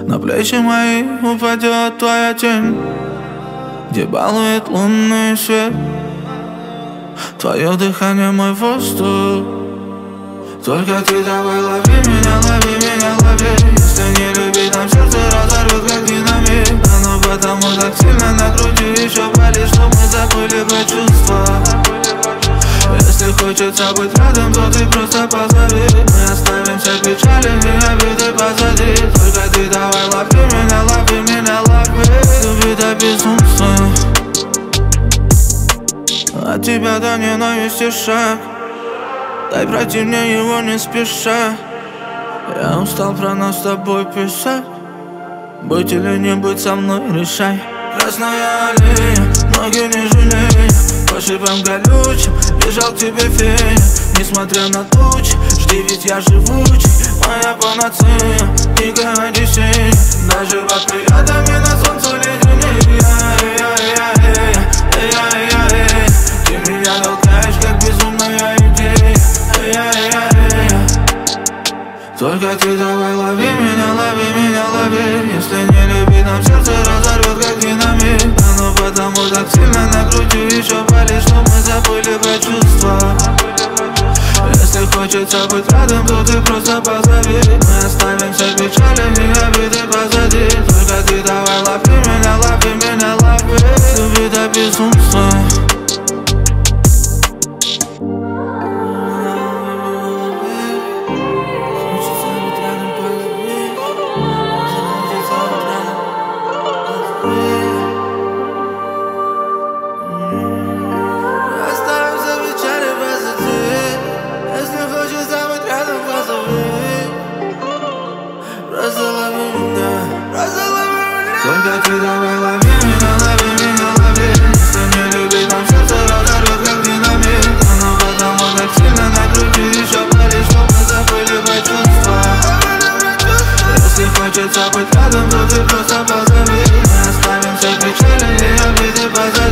На плечи мои упадет твоя тень, где балует лунный свет. Твое дыхание, мой воздух. Только ты давай лови меня, лови меня, лови. Если не любить, нам сердце разорвет, как динамит. Оно потому так сильно на груди еще болит, что мы забыли про чувства. Если хочется быть рядом, то ты просто позови. Мы оставим все печали и обиды позади. Только ты давай лови меня, лови меня, лови. Люби до безумства. От тебя до ненависти шаг. Дай пройти мне его не спеша. Я устал про нас с тобой писать. Быть или не быть со мной, решай. Красная аллея, ноги не жалея. По шипам колючим бежал к тебе фея. Несмотря на тучи, жди, ведь я живучий. Моя панацея, дикая Одиссея. Даже под преградами на солнце леденее. Ты меня толкаешь, как безумная идея. Только ты давай лови меня, лови. Если не любить, нам сердце разорвет, как динамит. Оно потому так сильно на груди еще болит, что мы забыли про чувства. Если хочется быть рядом, то ты просто позови. Мы оставим все печали и обиды позади. Только ты давай лови меня, лови. Люби до безумства. Только ты давай лови меня, лови. Если не любить, нам сердце разорвет, как динамит. Оно потому так сильно на груди еще болит, что мы забыли про чувства. Если хочется быть рядом, то ты просто позови. Мы оставим все печали и обиды позади.